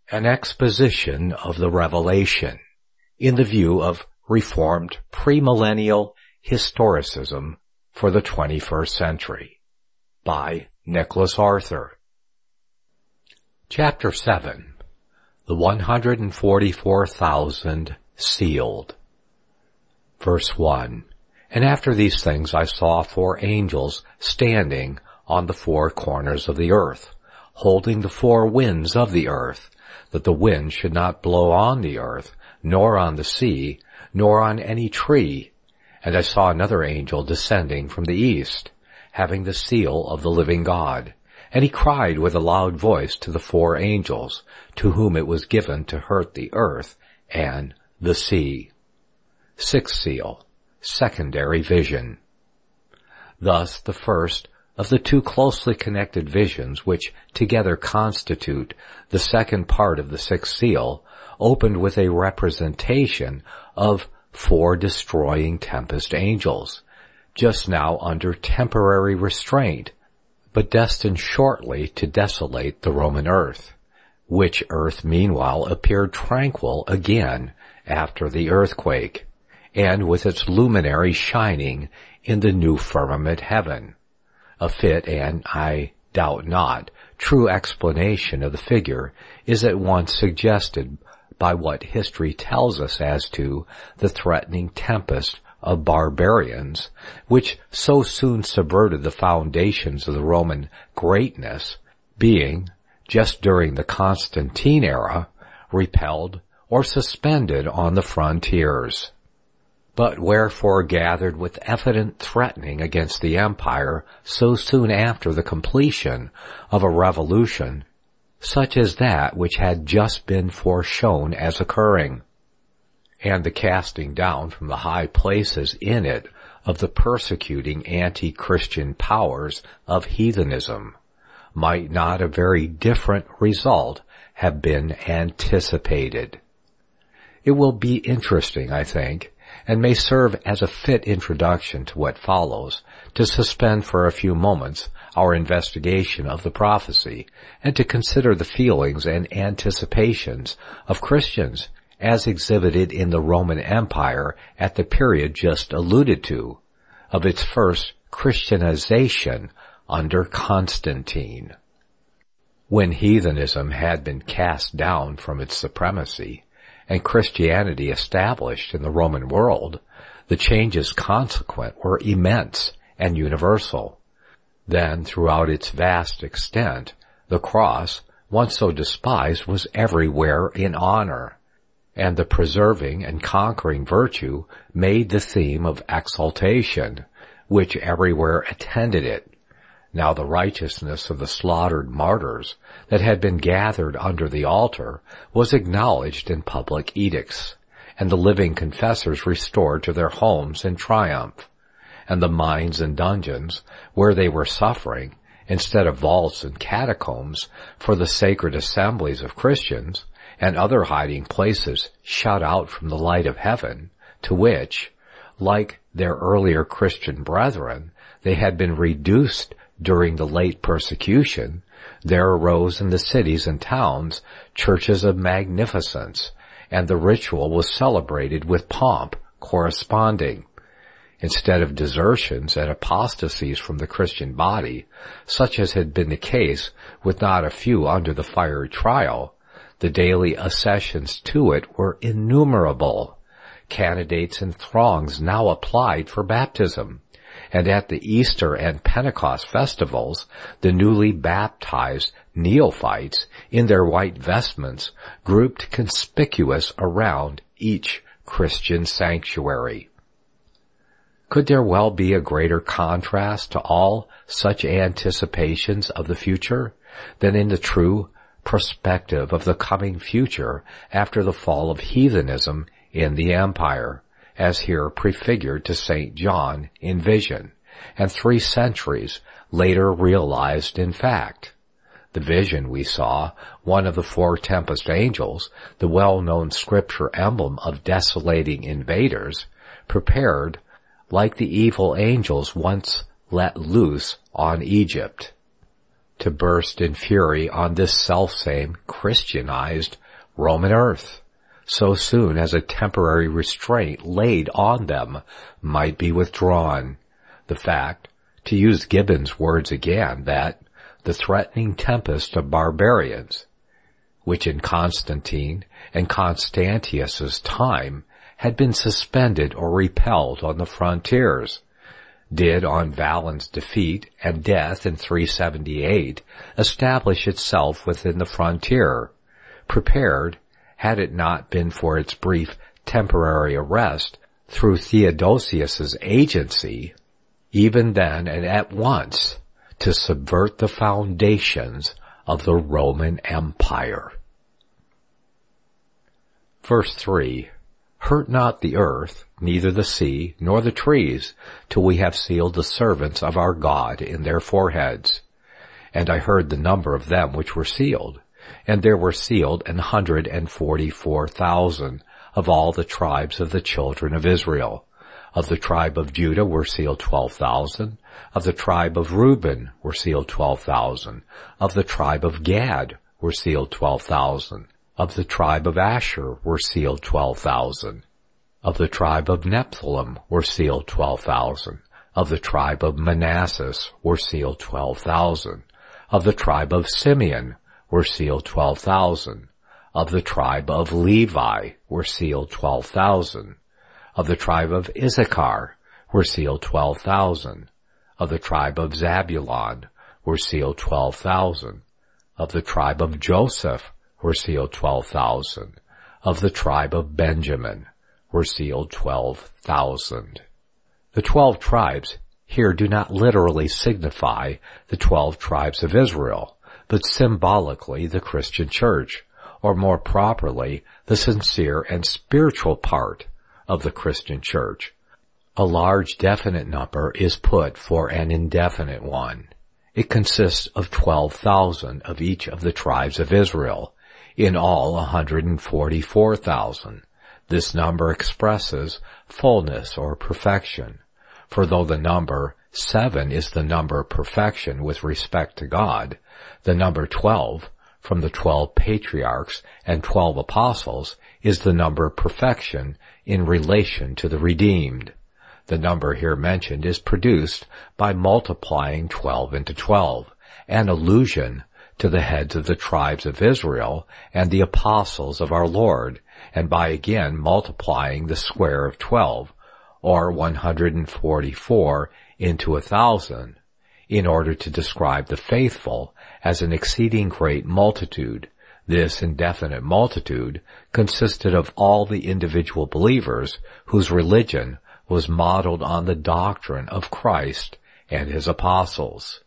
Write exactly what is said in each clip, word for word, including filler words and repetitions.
An exposition of the Revelation in the view of Reformed premillennial historicism for the twenty-first century by Nicholas Arthur. Chapter seven. The one hundred forty-four thousand sealed. Verse one. And after these things I saw four angels standing on the four corners of the earth, holding the four winds of the earth, that the wind should not blow on the earth, nor on the sea, nor on any tree. And I saw another angel descending from the east, having the seal of the living God. And he cried with a loud voice to the four angels, to whom it was given to hurt the earth and the sea. Sixth seal, secondary vision. Thus the first of the two closely connected visions which together constitute the second part of the sixth seal opened with a representation of four destroying tempest angels, just now under temporary restraint, but destined shortly to desolate the Roman earth, which earth meanwhile appeared tranquil again after the earthquake, and with its luminary shining in the new firmament heaven. A fit and, I doubt not, true explanation of the figure is at once suggested by what history tells us as to the threatening tempest of barbarians, which so soon subverted the foundations of the Roman greatness, being, just during the Constantine era, repelled or suspended on the frontiers. But wherefore gathered with evident threatening against the empire so soon after the completion of a revolution, such as that which had just been foreshown as occurring, and the casting down from the high places in it of the persecuting anti-Christian powers of heathenism, might not a very different result have been anticipated? It will be interesting, I think, and may serve as a fit introduction to what follows, to suspend for a few moments our investigation of the prophecy, and to consider the feelings and anticipations of Christians as exhibited in the Roman Empire at the period just alluded to, of its first Christianization under Constantine. When heathenism had been cast down from its supremacy, and Christianity established in the Roman world, the changes consequent were immense and universal. Then, throughout its vast extent, the cross, once so despised, was everywhere in honor, and the preserving and conquering virtue made the theme of exaltation, which everywhere attended it. Now the righteousness of the slaughtered martyrs that had been gathered under the altar was acknowledged in public edicts, and the living confessors restored to their homes in triumph, and the mines and dungeons where they were suffering, instead of vaults and catacombs for the sacred assemblies of Christians, and other hiding places shut out from the light of heaven, to which, like their earlier Christian brethren, they had been reduced during the late persecution, there arose in the cities and towns churches of magnificence, and the ritual was celebrated with pomp corresponding. Instead of desertions and apostasies from the Christian body, such as had been the case with not a few under the fiery trial, the daily accessions to it were innumerable. Candidates and throngs now applied for baptism, and at the Easter and Pentecost festivals, the newly baptized neophytes in their white vestments grouped conspicuous around each Christian sanctuary. Could there well be a greater contrast to all such anticipations of the future than in the true perspective of the coming future after the fall of heathenism in the empire, as here prefigured to Saint John in vision, and three centuries later realized in fact? The vision we saw, one of the four tempest angels, the well-known scripture emblem of desolating invaders, prepared like the evil angels once let loose on Egypt. to burst in fury on this selfsame Christianized Roman earth, so soon as a temporary restraint laid on them might be withdrawn. The fact, to use Gibbon's words again, that the threatening tempest of barbarians, which in Constantine and Constantius's time had been suspended or repelled on the frontiers, did on Valens' defeat and death in three seventy-eight establish itself within the frontier, prepared, had it not been for its brief temporary arrest through Theodosius's agency, even then and at once to subvert the foundations of the Roman Empire. Verse three. Hurt not the earth, neither the sea, nor the trees, till we have sealed the servants of our God in their foreheads. And I heard the number of them which were sealed, and there were sealed an hundred and forty-four thousand of all the tribes of the children of Israel. Of the tribe of Judah were sealed twelve thousand. Of the tribe of Reuben were sealed twelve thousand. Of the tribe of Gad were sealed twelve thousand. Of the tribe of Asher were sealed twelve thousand. Of the tribe of Nephthalim were sealed twelve thousand. Of the tribe of Manasseh were sealed twelve thousand. Of the tribe of Simeon were sealed twelve thousand. Of the tribe of Levi were sealed twelve thousand. Of the tribe of Issachar were sealed twelve thousand. Of the tribe of Zabulon were sealed twelve thousand. Of the tribe of Joseph were sealed twelve thousand. Of the tribe of Benjamin were sealed twelve thousand. The twelve tribes here do not literally signify the twelve tribes of Israel, but symbolically the Christian church, or more properly, the sincere and spiritual part of the Christian church. A large definite number is put for an indefinite one. It consists of twelve thousand of each of the tribes of Israel, in all one hundred forty-four thousand. This number expresses fullness or perfection. For though the number seven is the number of perfection with respect to God, the number twelve, from the twelve patriarchs and twelve apostles, is the number of perfection in relation to the redeemed. The number here mentioned is produced by multiplying twelve into twelve, an allusion to the heads of the tribes of Israel and the apostles of our Lord, and by again multiplying the square of twelve, or one hundred forty-four, into a thousand, in order to describe the faithful as an exceeding great multitude. This indefinite multitude consisted of all the individual believers whose religion was modeled on the doctrine of Christ and his apostles.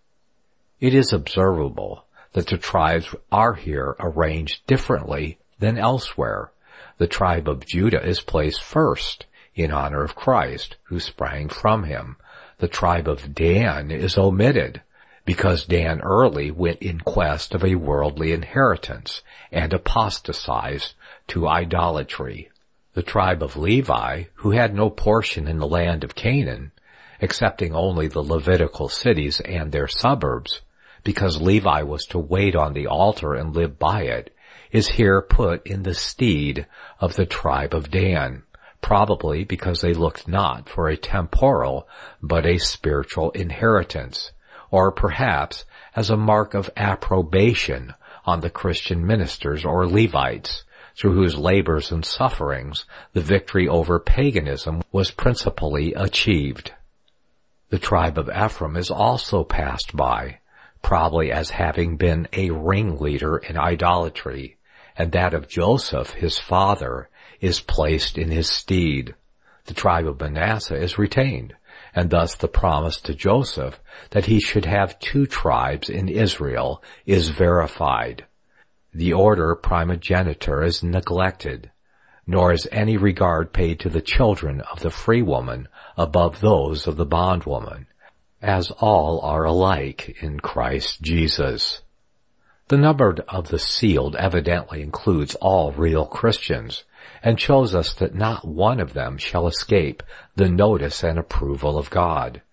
It is observable that the tribes are here arranged differently than elsewhere. The tribe of Judah is placed first in honor of Christ, who sprang from him. The tribe of Dan is omitted, because Dan early went in quest of a worldly inheritance and apostatized to idolatry. The tribe of Levi, who had no portion in the land of Canaan, excepting only the Levitical cities and their suburbs, because Levi was to wait on the altar and live by it, is here put in the stead of the tribe of Dan, probably because they looked not for a temporal but a spiritual inheritance, or perhaps as a mark of approbation on the Christian ministers or Levites, through whose labors and sufferings the victory over paganism was principally achieved. The tribe of Ephraim is also passed by, probably as having been a ringleader in idolatry, and that of Joseph, his father, is placed in his stead. The tribe of Manasseh is retained, and thus the promise to Joseph that he should have two tribes in Israel is verified. The order primogeniture is neglected, nor is any regard paid to the children of the free woman above those of the bondwoman, as all are alike in Christ Jesus. The number of the sealed evidently includes all real Christians, and shows us that not one of them shall escape the notice and approval of God.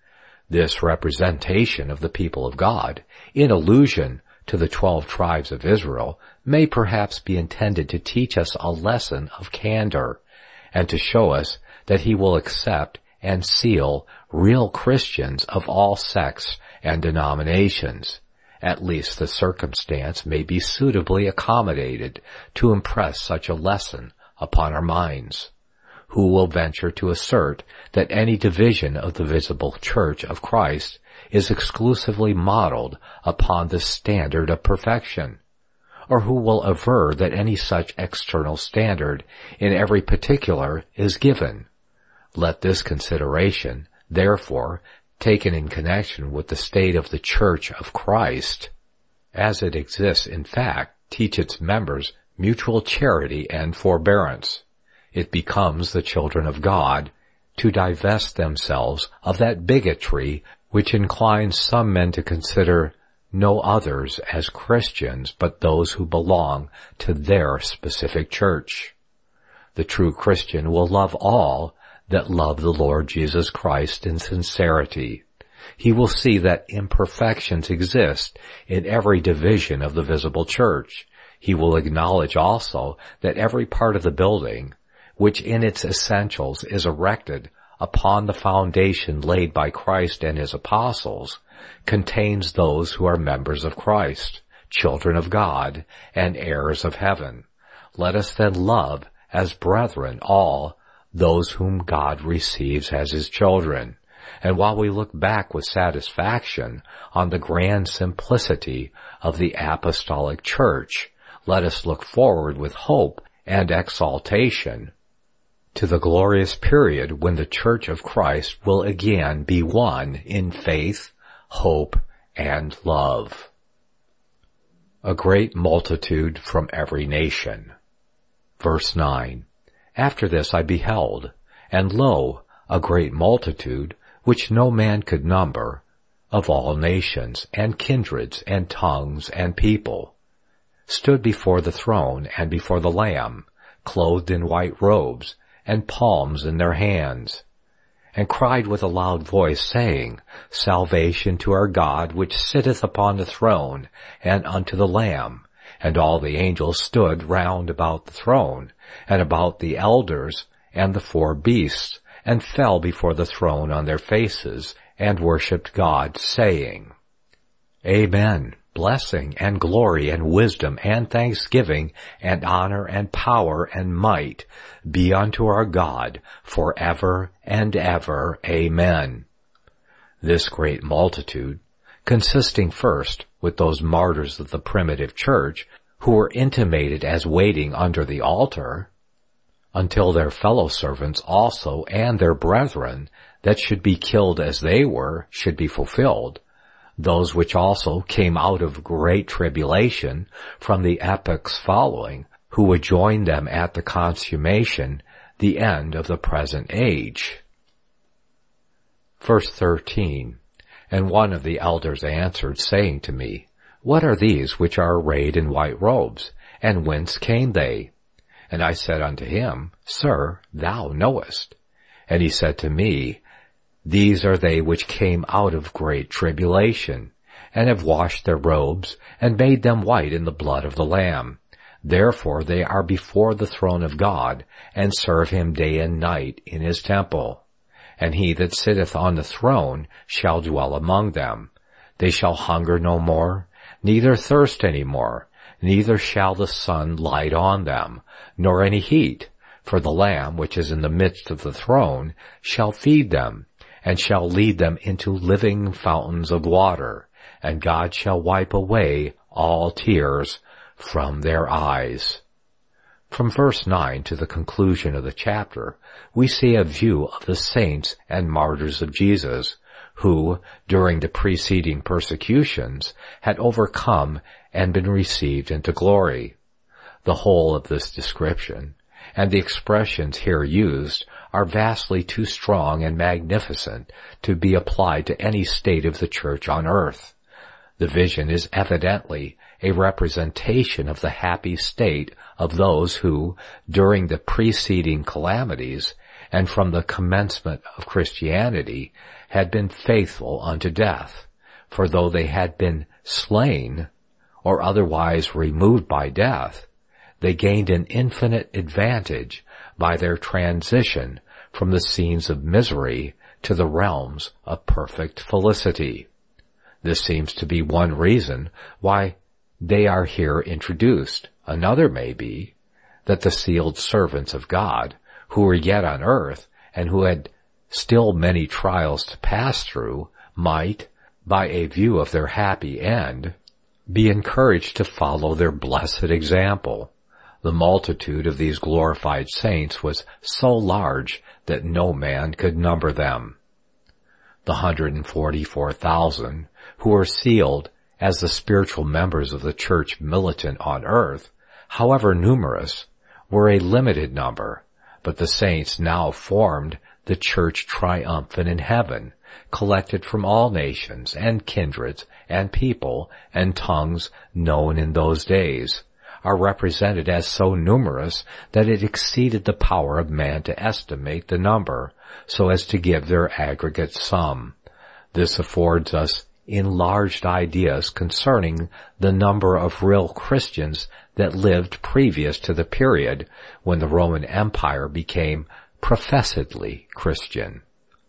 This representation of the people of God, in allusion to the twelve tribes of Israel, may perhaps be intended to teach us a lesson of candor, and to show us that he will accept and seal real Christians of all sects and denominations. At least the circumstance may be suitably accommodated to impress such a lesson upon our minds. Who will venture to assert that any division of the visible church of Christ is exclusively modeled upon the standard of perfection? Or who will aver that any such external standard in every particular is given? Let this consideration, therefore, taken in connection with the state of the Church of Christ, as it exists in fact, teach its members mutual charity and forbearance. It becomes the children of God to divest themselves of that bigotry which inclines some men to consider no others as Christians but those who belong to their specific church. The true Christian will love all that love the Lord Jesus Christ in sincerity. He will see that imperfections exist in every division of the visible church. He will acknowledge also that every part of the building, which in its essentials is erected upon the foundation laid by Christ and his apostles, contains those who are members of Christ, children of God, and heirs of heaven. Let us then love as brethren all those whom God receives as his children. And while we look back with satisfaction on the grand simplicity of the apostolic church, let us look forward with hope and exaltation to the glorious period when the Church of Christ will again be one in faith, hope, and love. A great multitude from every nation. Verse nine. After this I beheld, and lo, a great multitude, which no man could number, of all nations, and kindreds, and tongues, and people, stood before the throne and before the Lamb, clothed in white robes, and palms in their hands, and cried with a loud voice, saying, Salvation to our God, which sitteth upon the throne, and unto the Lamb. And all the angels stood round about the throne, and about the elders, and the four beasts, and fell before the throne on their faces, and worshipped God, saying, Amen. Blessing and glory and wisdom and thanksgiving and honor and power and might be unto our God forever and ever. Amen. This great multitude, consisting first with those martyrs of the primitive church who were intimated as waiting under the altar, until their fellow servants also and their brethren that should be killed as they were should be fulfilled, those which also came out of great tribulation from the epochs following, who would join them at the consummation, the end of the present age. Verse thirteen. And one of the elders answered, saying to me, What are these which are arrayed in white robes, and whence came they? And I said unto him, Sir, thou knowest. And he said to me, These are they which came out of great tribulation, and have washed their robes, and made them white in the blood of the Lamb. Therefore they are before the throne of God, and serve him day and night in his temple. And he that sitteth on the throne shall dwell among them. They shall hunger no more, neither thirst any more, neither shall the sun light on them, nor any heat. For the Lamb which is in the midst of the throne shall feed them, and shall lead them into living fountains of water, and God shall wipe away all tears from their eyes. From verse nine to the conclusion of the chapter, we see a view of the saints and martyrs of Jesus, who, during the preceding persecutions, had overcome and been received into glory. The whole of this description, and the expressions here used, are vastly too strong and magnificent to be applied to any state of the church on earth. The vision is evidently a representation of the happy state of those who, during the preceding calamities, and from the commencement of Christianity had been faithful unto death. For though they had been slain, or otherwise removed by death, they gained an infinite advantage by their transition from the scenes of misery to the realms of perfect felicity. This seems to be one reason why they are here introduced. Another may be that the sealed servants of God, who were yet on earth and who had still many trials to pass through, might, by a view of their happy end, be encouraged to follow their blessed example. The multitude of these glorified saints was so large that no man could number them. The one hundred forty-four thousand who were sealed as the spiritual members of the church militant on earth, however numerous, were a limited number, but the saints now formed the church triumphant in heaven, collected from all nations and kindreds and people and tongues known in those days, are represented as so numerous that it exceeded the power of man to estimate the number, so as to give their aggregate sum. This affords us enlarged ideas concerning the number of real Christians that lived previous to the period when the Roman Empire became professedly Christian.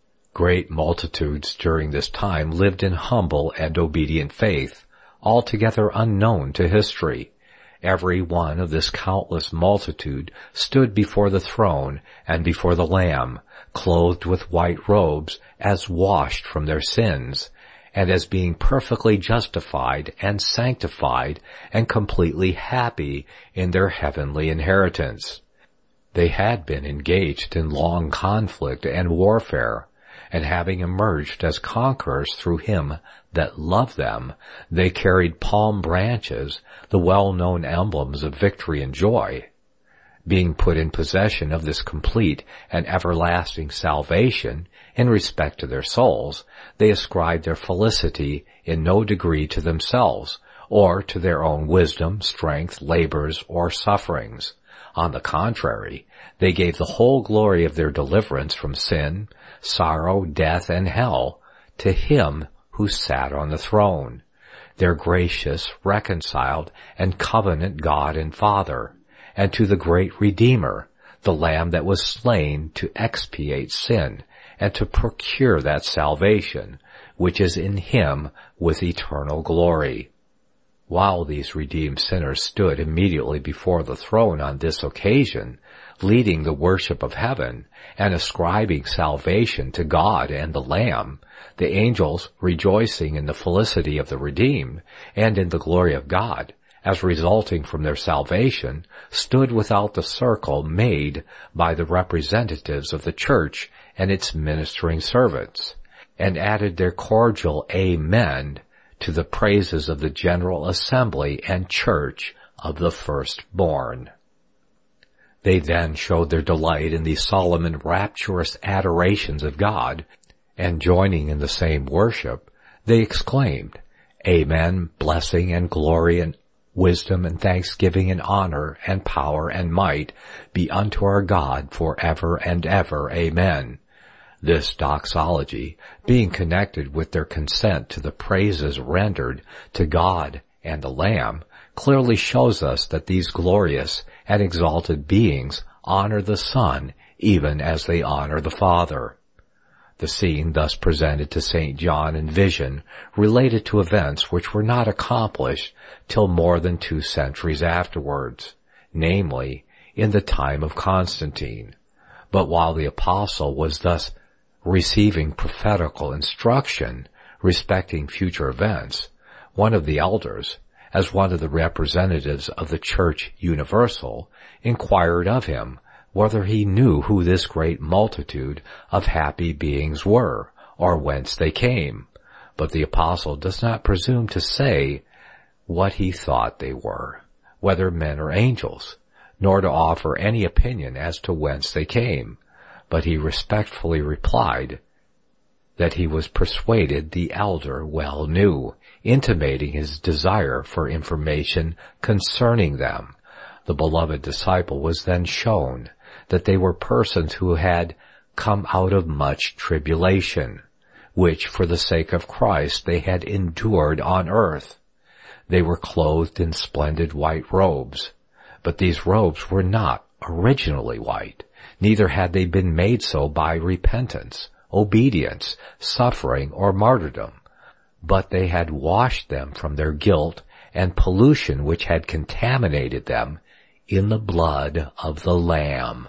Great multitudes during this time lived in humble and obedient faith, altogether unknown to history. Every one of this countless multitude stood before the throne and before the Lamb, clothed with white robes, as washed from their sins, and as being perfectly justified and sanctified and completely happy in their heavenly inheritance. They had been engaged in long conflict and warfare, and having emerged as conquerors through him that loved them, they carried palm branches, the well-known emblems of victory and joy. Being put in possession of this complete and everlasting salvation in respect to their souls, they ascribed their felicity in no degree to themselves, or to their own wisdom, strength, labors, or sufferings. On the contrary, they gave the whole glory of their deliverance from sin, sorrow, death, and hell to him who sat on the throne, their gracious, reconciled, and covenant God and Father, and to the great Redeemer, the Lamb that was slain to expiate sin, and to procure that salvation, which is in him with eternal glory. While these redeemed sinners stood immediately before the throne on this occasion, leading the worship of heaven, and ascribing salvation to God and the Lamb, the angels, rejoicing in the felicity of the redeemed, and in the glory of God, as resulting from their salvation, stood without the circle made by the representatives of the church and its ministering servants, and added their cordial Amen to the praises of the general assembly and church of the firstborn. They then showed their delight in the solemn and rapturous adorations of God, and joining in the same worship, they exclaimed, Amen, blessing and glory and wisdom and thanksgiving and honor and power and might be unto our God for ever and ever. Amen. This doxology, being connected with their consent to the praises rendered to God and the Lamb, clearly shows us that these glorious and exalted beings honor the Son even as they honor the Father. The scene thus presented to Saint John in vision related to events which were not accomplished till more than two centuries afterwards, namely, in the time of Constantine. But while the apostle was thus receiving prophetical instruction respecting future events, one of the elders, as one of the representatives of the Church Universal, inquired of him whether he knew who this great multitude of happy beings were, or whence they came. But the apostle does not presume to say what he thought they were, whether men or angels, nor to offer any opinion as to whence they came, but he respectfully replied that he was persuaded the elder well knew, intimating his desire for information concerning them. The beloved disciple was then shown that they were persons who had come out of much tribulation, which for the sake of Christ they had endured on earth. They were clothed in splendid white robes, but these robes were not originally white, neither had they been made so by repentance, obedience, suffering, or martyrdom, but they had washed them from their guilt and pollution which had contaminated them in the blood of the Lamb.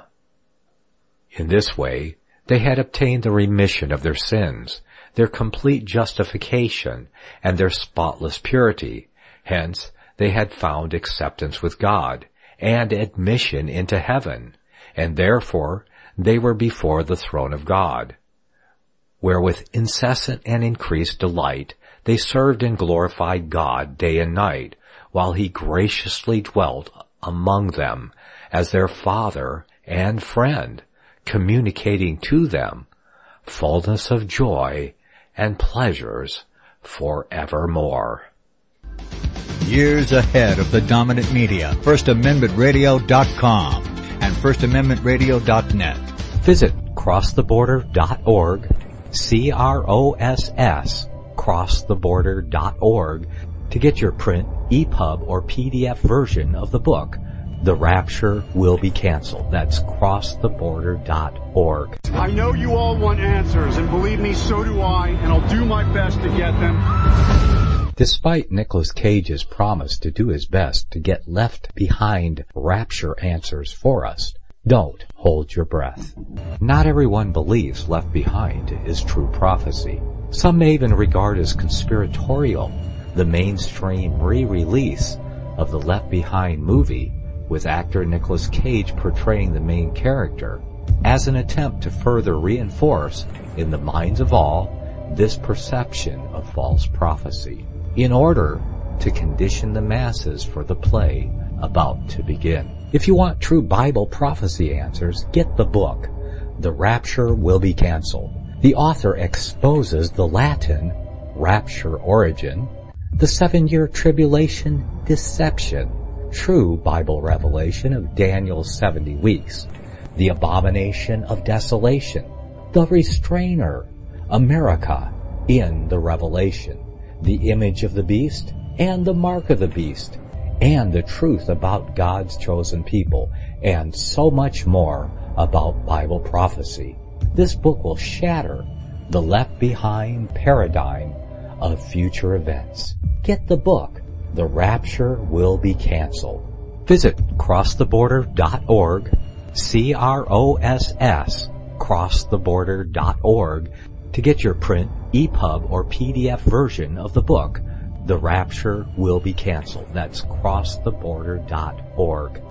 In this way, they had obtained the remission of their sins, their complete justification, and their spotless purity. Hence, they had found acceptance with God and admission into heaven, and therefore they were before the throne of God, where with incessant and increased delight they served and glorified God day and night, while he graciously dwelt among them as their Father and friend, communicating to them fullness of joy and pleasures forevermore. Years ahead of the dominant media, first amendment radio dot com and first amendment radio dot net. Visit cross the border dot org, C R O S S, cross the border dot org, to get your print, E P U B, or P D F version of the book, The Rapture Will Be Canceled. That's cross the border dot org. I know you all want answers, and believe me, so do I, and I'll do my best to get them. Despite Nicolas Cage's promise to do his best to get left behind rapture answers for us, don't hold your breath. Not everyone believes Left Behind is true prophecy. Some may even regard as conspiratorial the mainstream re-release of the Left Behind movie with actor Nicolas Cage portraying the main character as an attempt to further reinforce in the minds of all this perception of false prophecy in order to condition the masses for the play about to begin. If you want true Bible prophecy answers, get the book, The Rapture Will Be Canceled. The author exposes the Latin rapture origin, the seven-year tribulation deception, true Bible revelation of Daniel's seventy weeks, the abomination of desolation, the restrainer, America in the revelation, the image of the beast and the mark of the beast, and the truth about God's chosen people, and so much more about Bible prophecy. This book will shatter the Left Behind paradigm of future events. Get the book, The Rapture Will Be Canceled. Visit cross the border dot org, C R O S S, cross the border dot org, to get your print, E P U B, or P D F version of the book, The Rapture Will Be Canceled. That's cross the border dot org.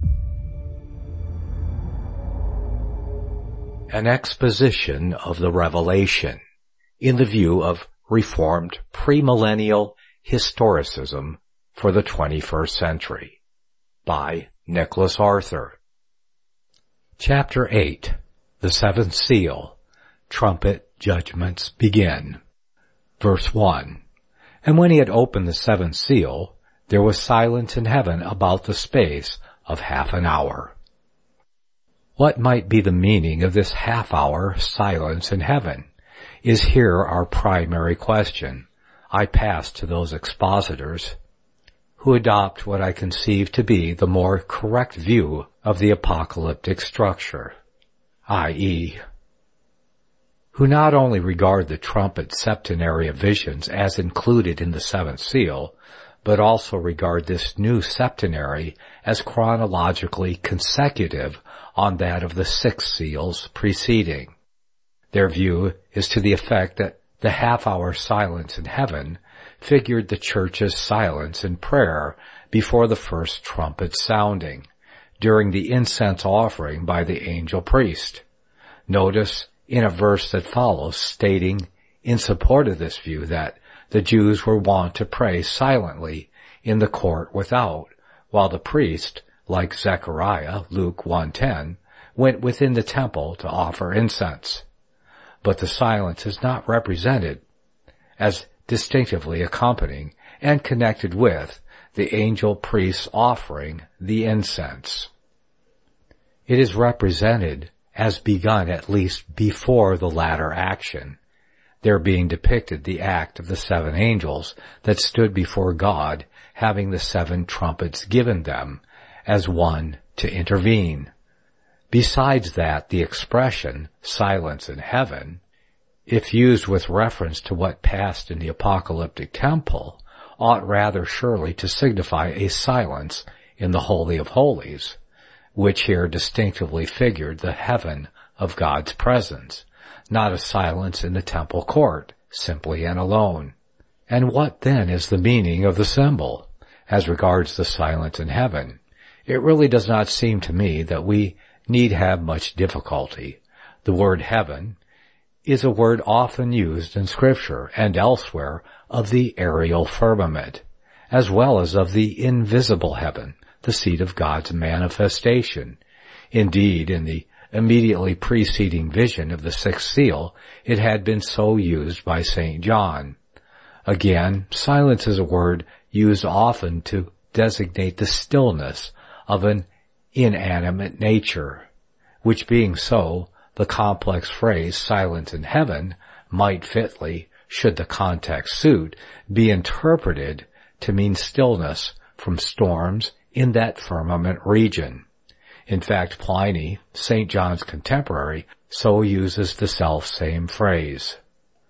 An exposition of the Revelation in the view of Reformed premillennial historicism for the twenty-first century by Nicholas Arthur. Chapter eight. The Seventh Seal. Trumpet Judgments Begin. Verse one. And when he had opened the seventh seal, there was silence in heaven about the space of half an hour. What might be the meaning of this half-hour silence in heaven is here our primary question. I pass to those expositors who adopt what I conceive to be the more correct view of the apocalyptic structure, that is, who not only regard the trumpet septenary of visions as included in the seventh seal, but also regard this new septenary as chronologically consecutive on that of the six seals preceding. Their view is to the effect that the half-hour silence in heaven figured the church's silence in prayer before the first trumpet sounding, during the incense offering by the angel priest. Notice in a verse that follows stating in support of this view that the Jews were wont to pray silently in the court without, while the priest, like Zechariah, Luke one ten, went within the temple to offer incense. But the silence is not represented as distinctively accompanying and connected with the angel priests offering the incense. It is represented as begun at least before the latter action, there being depicted the act of the seven angels that stood before God, having the seven trumpets given them as one to intervene. Besides that, the expression, silence in heaven, if used with reference to what passed in the apocalyptic temple, ought rather surely to signify a silence in the Holy of Holies, which here distinctively figured the heaven of God's presence, not a silence in the temple court, simply and alone. And what then is the meaning of the symbol, as regards the silence in heaven? It really does not seem to me that we need have much difficulty. The word heaven is a word often used in Scripture and elsewhere of the aerial firmament, as well as of the invisible heaven, the seat of God's manifestation. Indeed, in the immediately preceding vision of the sixth seal, it had been so used by Saint John. Again, silence is a word used often to designate the stillness of an inanimate nature, which being so, the complex phrase silence in heaven might fitly, should the context suit, be interpreted to mean stillness from storms in that firmament region. In fact, Pliny, Saint John's contemporary, so uses the self-same phrase.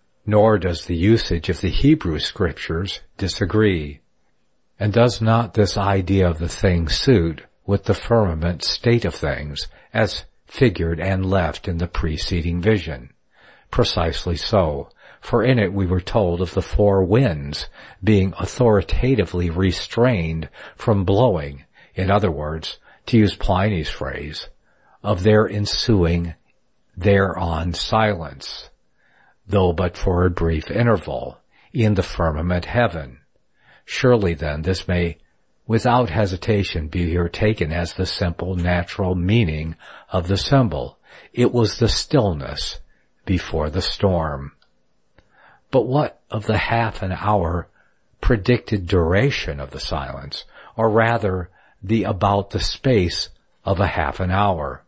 Nor does the usage of the Hebrew Scriptures disagree. And does not this idea of the thing suit with the firmament state of things as figured and left in the preceding vision? Precisely so, for in it we were told of the four winds being authoritatively restrained from blowing, in other words, to use Pliny's phrase, of their ensuing thereon silence, though but for a brief interval, in the firmament heaven. Surely then this may without hesitation be here taken as the simple natural meaning of the symbol. It was the stillness before the storm. But what of the half an hour predicted duration of the silence, or rather the about the space of a half an hour?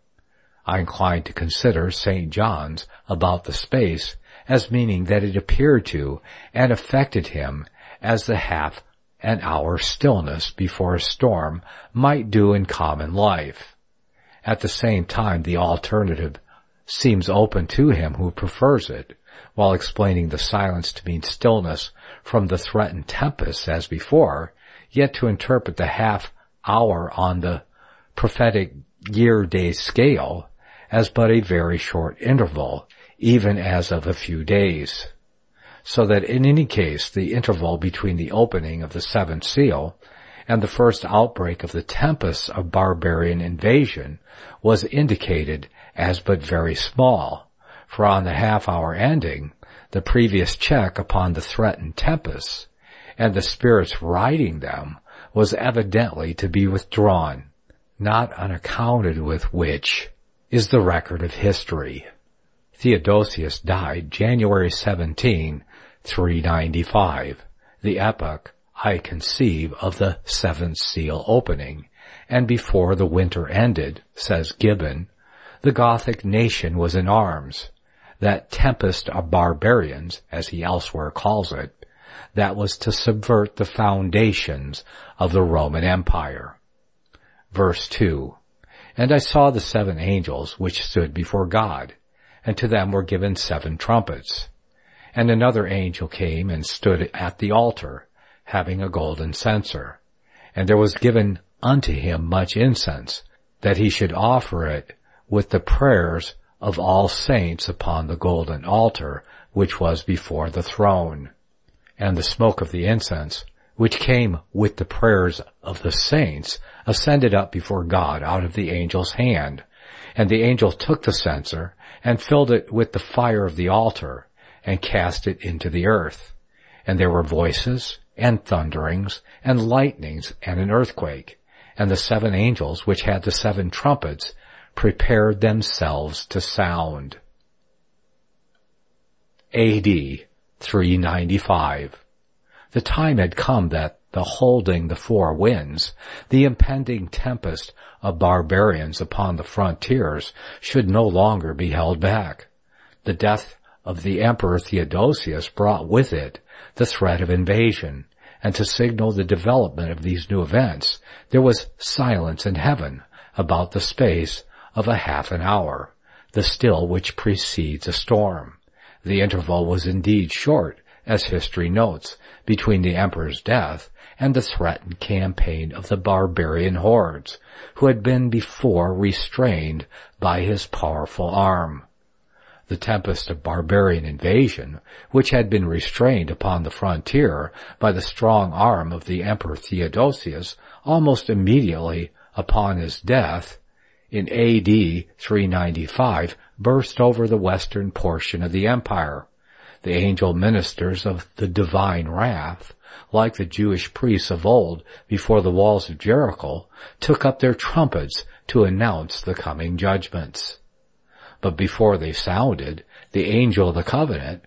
I incline to consider Saint John's about the space as meaning that it appeared to and affected him as the half an hour stillness before a storm might do in common life. At the same time, the alternative seems open to him who prefers it, while explaining the silence to mean stillness from the threatened tempest as before, yet to interpret the half hour on the prophetic year-day scale as but a very short interval, even as of a few days. So that in any case the interval between the opening of the seventh seal and the first outbreak of the tempest of barbarian invasion was indicated as but very small, for on the half-hour ending, the previous check upon the threatened tempests, and the spirits riding them, was evidently to be withdrawn, not unaccounted with which is the record of history. Theodosius died January seventeenth, three ninety-five, the epoch, I conceive, of the seventh seal opening, and before the winter ended, says Gibbon, the Gothic nation was in arms. That tempest of barbarians, as he elsewhere calls it, that was to subvert the foundations of the Roman Empire. Verse two, And I saw the seven angels which stood before God, and to them were given seven trumpets. And another angel came and stood at the altar, having a golden censer. And there was given unto him much incense, that he should offer it with the prayers of all saints upon the golden altar, which was before the throne. And the smoke of the incense, which came with the prayers of the saints, ascended up before God out of the angel's hand. And the angel took the censer, and filled it with the fire of the altar, and cast it into the earth. And there were voices, and thunderings, and lightnings, and an earthquake. And the seven angels, which had the seven trumpets, prepared themselves to sound. A D three ninety-five. The time had come that the holding the four winds, the impending tempest of barbarians upon the frontiers should no longer be held back. The death of the Emperor Theodosius brought with it the threat of invasion, and to signal the development of these new events, there was silence in heaven about the space of a half an hour, the still which precedes a storm. The interval was indeed short, as history notes, between the emperor's death and the threatened campaign of the barbarian hordes, who had been before restrained by his powerful arm. The tempest of barbarian invasion, which had been restrained upon the frontier by the strong arm of the Emperor Theodosius almost immediately upon his death, in A D three ninety-five, burst over the western portion of the empire. The angel ministers of the divine wrath, like the Jewish priests of old before the walls of Jericho, took up their trumpets to announce the coming judgments. But before they sounded, the angel of the covenant,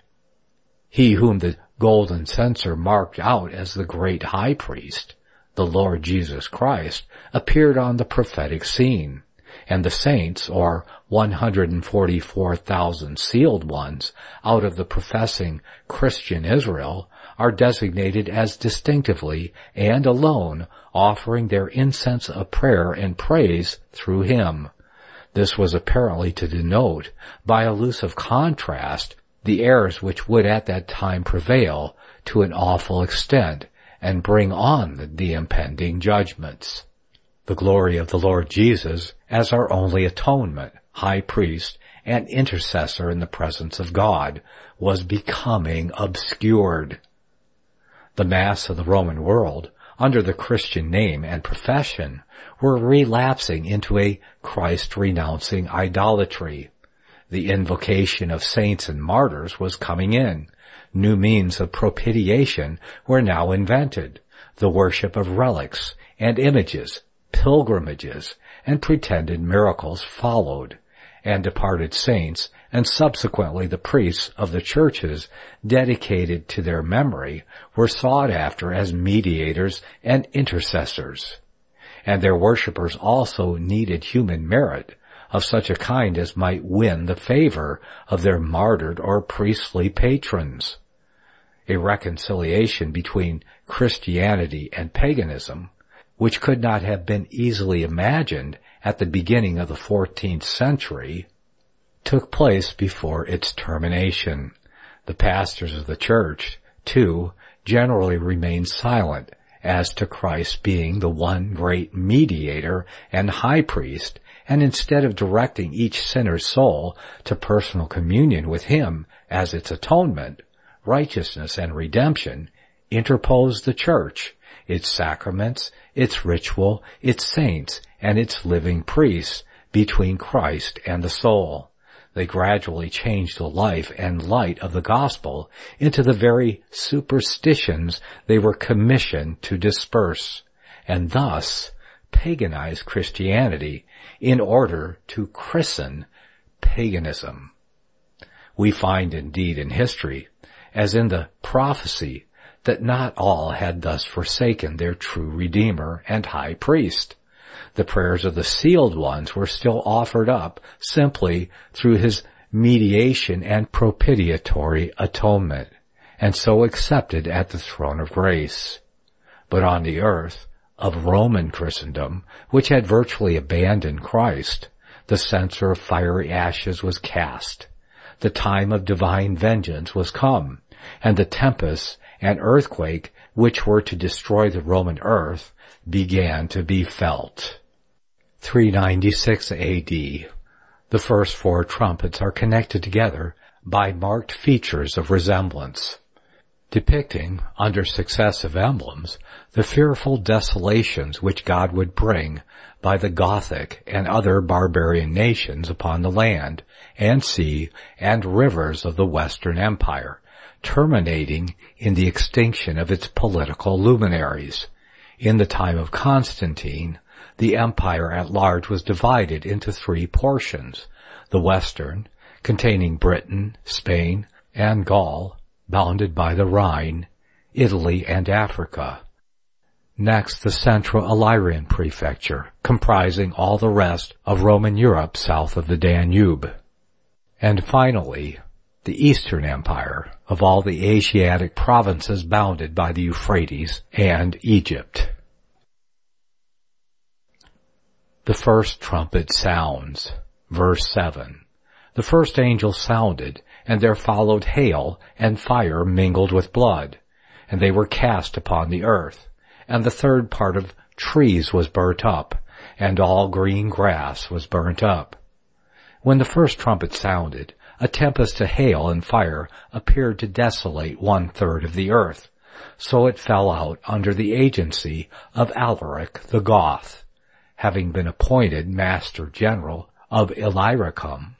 he whom the golden censer marked out as the great high priest, the Lord Jesus Christ, appeared on the prophetic scene, and the saints, or one hundred forty-four thousand sealed ones out of the professing Christian Israel, are designated as distinctively and alone offering their incense of prayer and praise through him. This was apparently to denote, by elusive contrast, the errors which would at that time prevail to an awful extent and bring on the, the impending judgments. The glory of the Lord Jesus as our only atonement, high priest, and intercessor in the presence of God was becoming obscured. The mass of the Roman world, under the Christian name and profession, were relapsing into a Christ-renouncing idolatry. The invocation of saints and martyrs was coming in. New means of propitiation were now invented. The worship of relics and images, pilgrimages, and pretended miracles followed, and departed saints and subsequently the priests of the churches dedicated to their memory were sought after as mediators and intercessors. And their worshippers also needed human merit of such a kind as might win the favor of their martyred or priestly patrons. A reconciliation between Christianity and paganism, which could not have been easily imagined at the beginning of the fourteenth century, took place before its termination. The pastors of the church, too, generally remained silent as to Christ being the one great mediator and high priest, and instead of directing each sinner's soul to personal communion with him as its atonement, righteousness, and redemption, interposed the church, its sacraments, its ritual, its saints, and its living priests between Christ and the soul. They gradually changed the life and light of the gospel into the very superstitions they were commissioned to disperse, and thus paganized Christianity in order to christen paganism. We find indeed in history, as in the prophecy, that not all had thus forsaken their true Redeemer and High Priest. The prayers of the sealed ones were still offered up simply through his mediation and propitiatory atonement, and so accepted at the throne of grace. But on the earth of Roman Christendom, which had virtually abandoned Christ, the censer of fiery ashes was cast. The time of divine vengeance was come, and the tempest and earthquake which were to destroy the Roman earth began to be felt. three ninety-six A D. The first four trumpets are connected together by marked features of resemblance, depicting, under successive emblems, the fearful desolations which God would bring by the Gothic and other barbarian nations upon the land and sea and rivers of the Western Empire, terminating in the extinction of its political luminaries. In the time of Constantine, the empire at large was divided into three portions: the western, containing Britain, Spain, and Gaul, bounded by the Rhine, Italy, and Africa; Next, the Central Illyrian Prefecture, comprising all the rest of Roman Europe south of the Danube. And finally, the Eastern Empire of all the Asiatic provinces bounded by the Euphrates and Egypt. The first trumpet sounds. Verse seven. The first angel sounded, and there followed hail and fire mingled with blood, and they were cast upon the earth, and the third part of trees was burnt up, and all green grass was burnt up. When the first trumpet sounded, a tempest of hail and fire appeared to desolate one-third of the earth, so it fell out under the agency of Alaric the Goth, having been appointed Master General of Illyricum,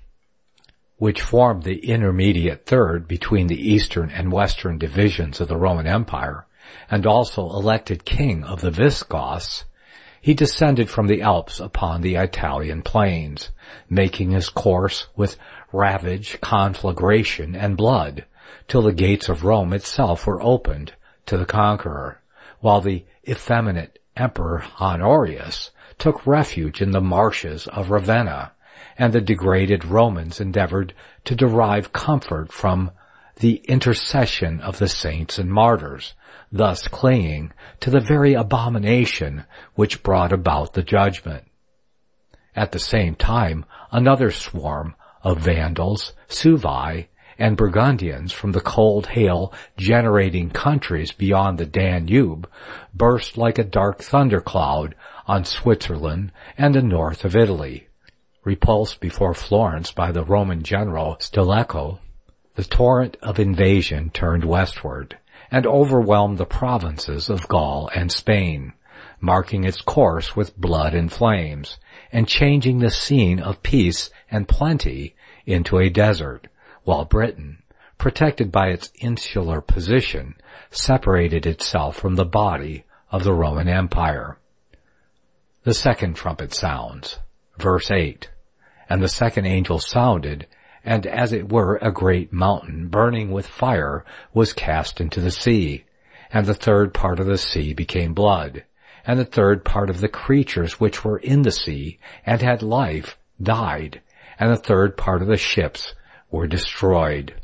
which formed the intermediate third between the eastern and western divisions of the Roman Empire, and also elected king of the Visigoths. He descended from the Alps upon the Italian plains, making his course with ravage, conflagration, and blood, till the gates of Rome itself were opened to the conqueror, while the effeminate Emperor Honorius took refuge in the marshes of Ravenna, and the degraded Romans endeavored to derive comfort from the intercession of the saints and martyrs, thus clinging to the very abomination which brought about the judgment. At the same time, another swarm of Vandals, Suevi, and Burgundians from the cold hail-generating countries beyond the Danube burst like a dark thundercloud on Switzerland and the north of Italy. Repulsed before Florence by the Roman general Stilicho, the torrent of invasion turned westward and overwhelmed the provinces of Gaul and Spain, marking its course with blood and flames, and changing the scene of peace and plenty into a desert, while Britain, protected by its insular position, separated itself from the body of the Roman Empire. The second trumpet sounds. Verse eight. And the second angel sounded, and as it were a great mountain burning with fire was cast into the sea, and the third part of the sea became blood, and the third part of the creatures which were in the sea and had life died, and the third part of the ships were destroyed.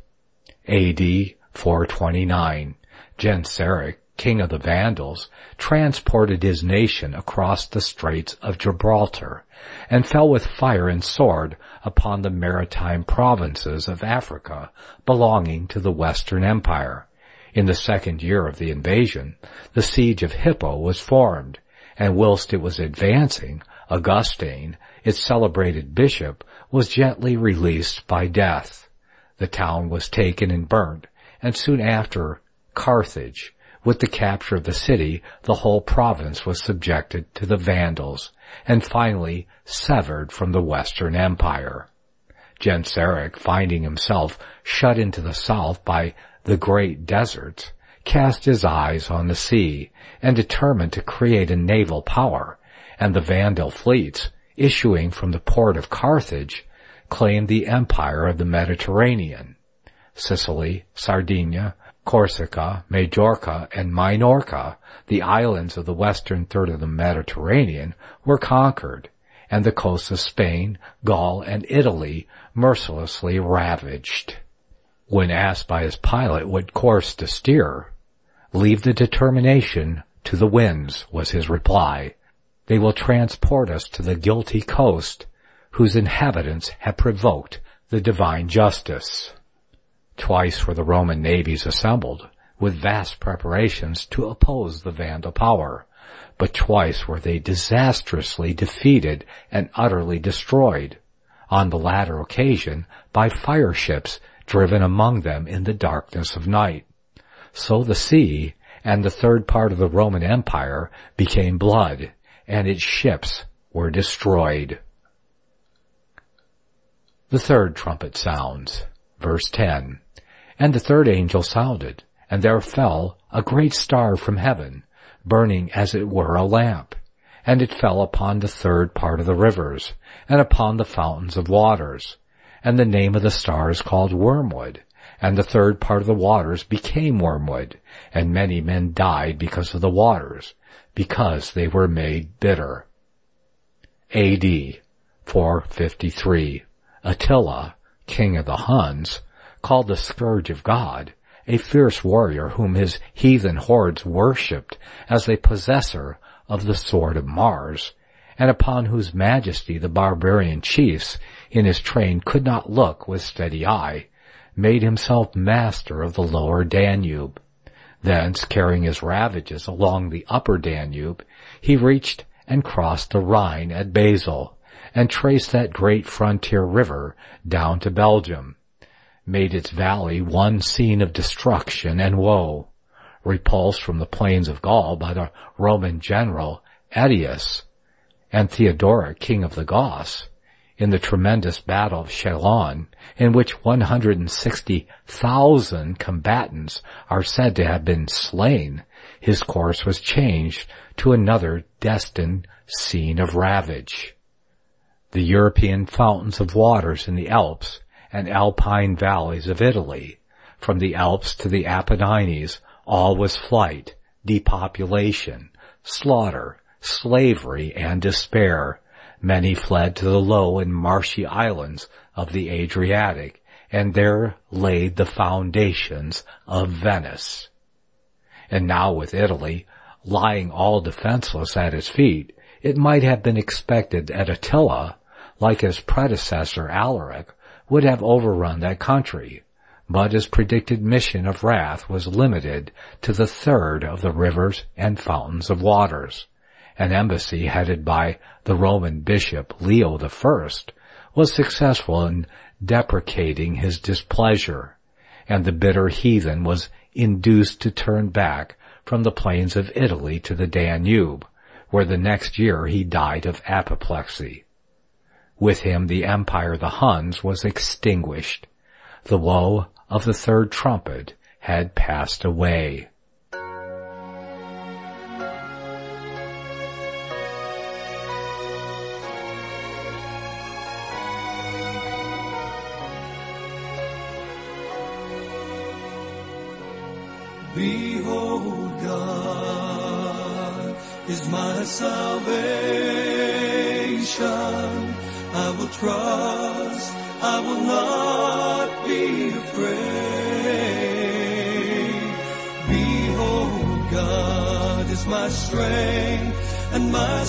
A D four twenty-nine, Genseric, king of the Vandals, transported his nation across the Straits of Gibraltar, and fell with fire and sword upon the maritime provinces of Africa belonging to the Western Empire. In the second year of the invasion, the siege of Hippo was formed, and whilst it was advancing, Augustine, its celebrated bishop, was gently released by death. The town was taken and burnt, and soon after, Carthage. With the capture of the city, the whole province was subjected to the Vandals, and finally severed from the Western Empire. Genseric, finding himself shut into the south by the great deserts, cast his eyes on the sea, and determined to create a naval power, and the Vandal fleets, issuing from the port of Carthage, claimed the empire of the Mediterranean. Sicily, Sardinia, Corsica, Majorca, and Minorca, the islands of the western third of the Mediterranean, were conquered, and the coasts of Spain, Gaul, and Italy mercilessly ravaged. When asked by his pilot what course to steer, "Leave the determination to the winds," was his reply. "They will transport us to the guilty coast, whose inhabitants have provoked the divine justice." Twice were the Roman navies assembled, with vast preparations to oppose the Vandal power, but twice were they disastrously defeated and utterly destroyed, on the latter occasion by fire ships driven among them in the darkness of night. So the sea and the third part of the Roman Empire became blood, and its ships were destroyed. The third trumpet sounds. Verse ten. And the third angel sounded, and there fell a great star from heaven, burning as it were a lamp, and it fell upon the third part of the rivers, and upon the fountains of waters. And the name of the star is called Wormwood, and the third part of the waters became wormwood, and many men died because of the waters, because they were made bitter. A D four fifty-three, Attila, king of the Huns, called the Scourge of God, a fierce warrior whom his heathen hordes worshipped as the possessor of the sword of Mars, and upon whose majesty the barbarian chiefs in his train could not look with steady eye, made himself master of the lower Danube. Thence, carrying his ravages along the upper Danube, he reached and crossed the Rhine at Basel, and traced that great frontier river down to Belgium, made its valley one scene of destruction and woe. Repulsed from the plains of Gaul by the Roman general Aetius and Theodoric, king of the Goths, in the tremendous battle of Chalon, in which one hundred sixty thousand combatants are said to have been slain, his course was changed to another destined scene of ravage. The European fountains of waters in the Alps and alpine valleys of Italy, from the Alps to the Apennines, all was flight, depopulation, slaughter, slavery, and despair. Many fled to the low and marshy islands of the Adriatic, and there laid the foundations of Venice. And now with Italy lying all defenseless at his feet, it might have been expected that Attila, like his predecessor Alaric, would have overrun that country, but his predicted mission of wrath was limited to the third of the rivers and fountains of waters. An embassy headed by the Roman bishop Leo the First was successful in deprecating his displeasure, and the bitter heathen was induced to turn back from the plains of Italy to the Danube, where the next year he died of apoplexy. With him the empire of the Huns was extinguished. The woe of the third trumpet had passed away. Behold, God is my salvation. I will trust, I will not be afraid. Behold, God is my strength and my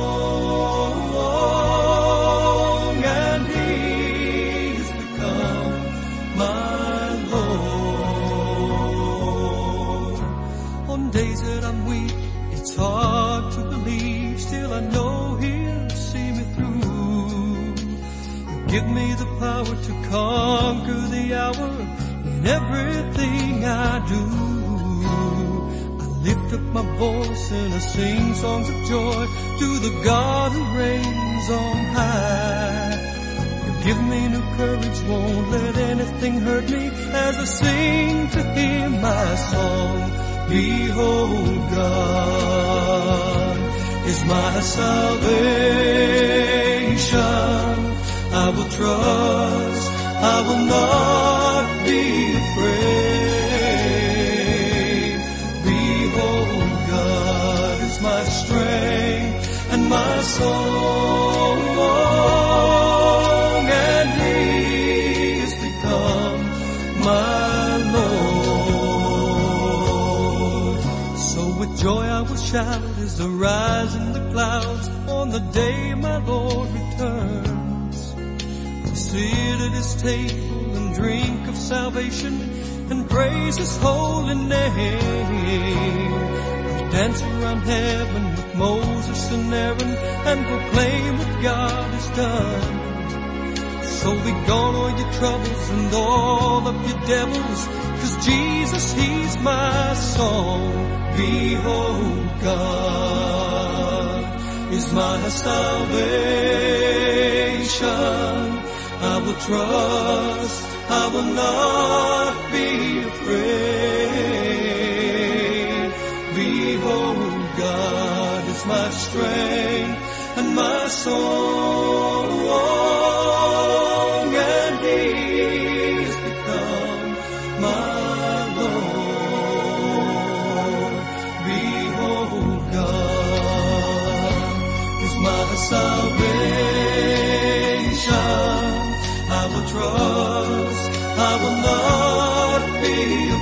song, and He has become my Lord. On days that I'm weak, it's hard to believe, still I know He'll see me through. Give me the power to conquer the hour in everything I do. I lift up my voice and I sing songs of joy to the God who reigns on high. You give me new courage, won't let anything hurt me as I sing to Him my song. Behold, God is my salvation. I will trust, I will not be afraid. Behold, God is my strength and my song, and He has become my Lord. So with joy I will shout as the rise in the clouds on the day my Lord returns. Sit at His table and drink of salvation and praise His holy name. I'll dance around heaven with Moses and Aaron and proclaim what God has done. So be gone all your troubles and all of your devils, 'cause Jesus, He's my song. Behold, God is my salvation. I will trust, I will not be afraid. Behold, God is my strength and my song, and He has become my Lord. Behold, God salvation. I will trust, I will not be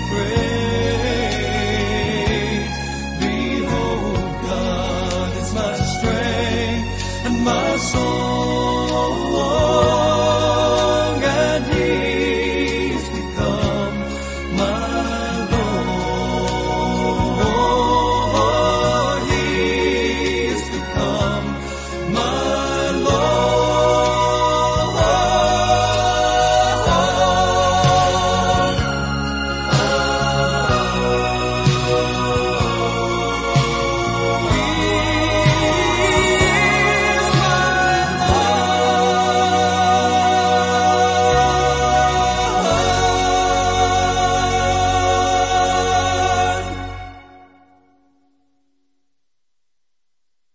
afraid. Behold, God is my strength and my song.